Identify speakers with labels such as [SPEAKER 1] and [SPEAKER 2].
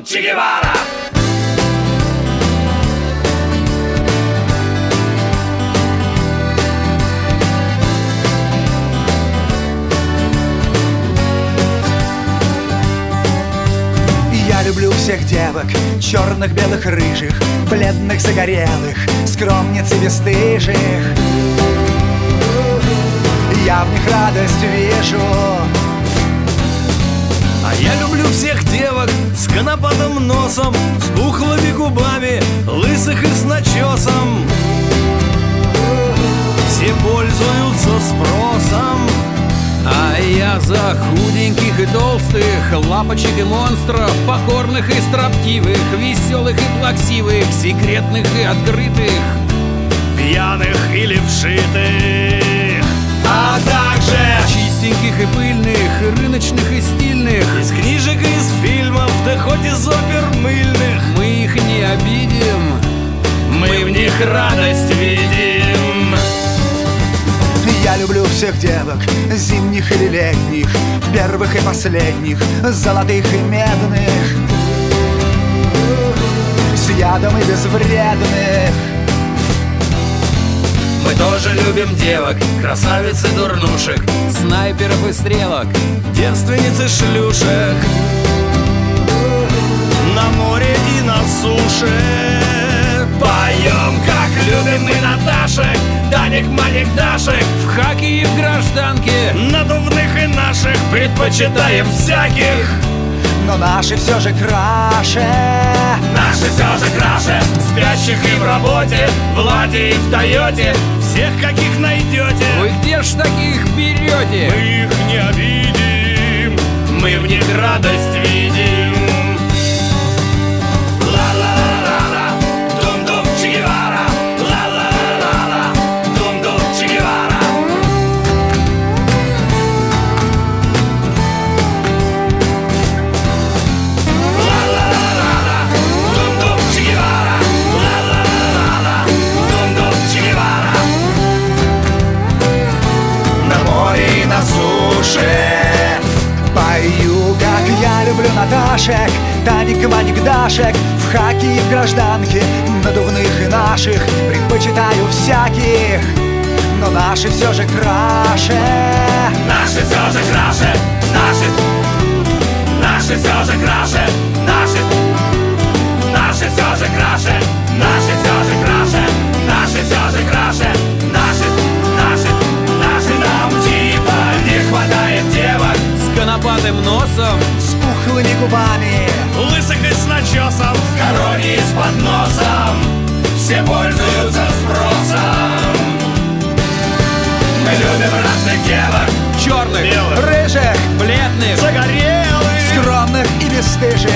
[SPEAKER 1] Дум-дум, Че Гевара.
[SPEAKER 2] Я люблю всех девок, черных, белых, рыжих, бледных, загорелых, скромниц и бесстыжих. Я в них радость вижу.
[SPEAKER 3] А я люблю всех девок с конопатым носом, с пухлыми губами, лысых и с начесом. Все пользуются спросом. А я за худеньких и толстых, лапочек и монстров, покорных и строптивых, веселых и плаксивых, секретных и открытых,
[SPEAKER 1] пьяных или вшитых, а также
[SPEAKER 3] чистеньких и пыльных, рыночных и стильных,
[SPEAKER 1] из книжек и из фильмов, да хоть из опер мыльных.
[SPEAKER 3] Мы их не обидим,
[SPEAKER 1] мы в них радость видим.
[SPEAKER 2] Я люблю всех девок, зимних или летних, первых и последних, золотых и медных, с ядом и безвредных.
[SPEAKER 1] Мы тоже любим девок, красавиц и дурнушек,
[SPEAKER 3] снайперов и стрелок,
[SPEAKER 1] девственниц и шлюшек, на море и на суше. Поем, как любим мы Наташек, Даник, Маник, Дашек,
[SPEAKER 3] в хаке и в гражданке,
[SPEAKER 1] надувных и наших предпочитаем всяких.
[SPEAKER 2] Но наши все же краше.
[SPEAKER 1] Наши все же краше, спящих и в работе, в Ладе и в Тойоте, всех каких найдете.
[SPEAKER 3] Вы где ж таких берете?
[SPEAKER 1] Мы их не обидим, мы в них радость видим.
[SPEAKER 2] Пою, как я люблю Наташек, Таник, Маник, Дашек, в хаке и в гражданке, надувных и наших предпочитаю всяких. Но наши все же краше.
[SPEAKER 1] Наши все же краше, наши все же краше, наши все же краше, наши все же краше, наши все же краше, наши нам типа не хватает девок
[SPEAKER 3] с конопатым носом,
[SPEAKER 2] с пухлыми губами,
[SPEAKER 1] лысых и с начесом, в короне и с подносом, все пользуются спросом. Мы любим разных девок,
[SPEAKER 3] черных,
[SPEAKER 1] белых,
[SPEAKER 2] рыжих,
[SPEAKER 3] бледных,
[SPEAKER 1] загорелых,
[SPEAKER 2] скромных и бесстыжих.